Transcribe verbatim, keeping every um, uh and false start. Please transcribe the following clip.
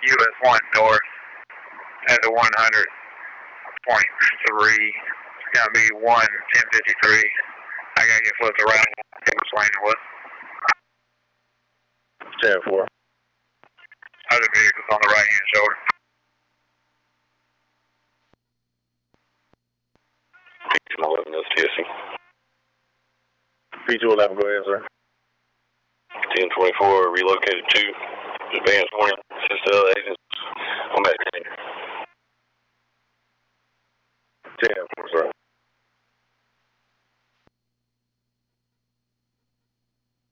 U S one north at the one hundred point three. It's going to be one ten fifty-three. I got to get flipped around. Which lane it was. ten four. Other vehicles on the right hand shoulder. P two eleven, that's T S C. P two eleven, go ahead, sir. ten twenty-four, relocated to advanced warning. Assist the other agents.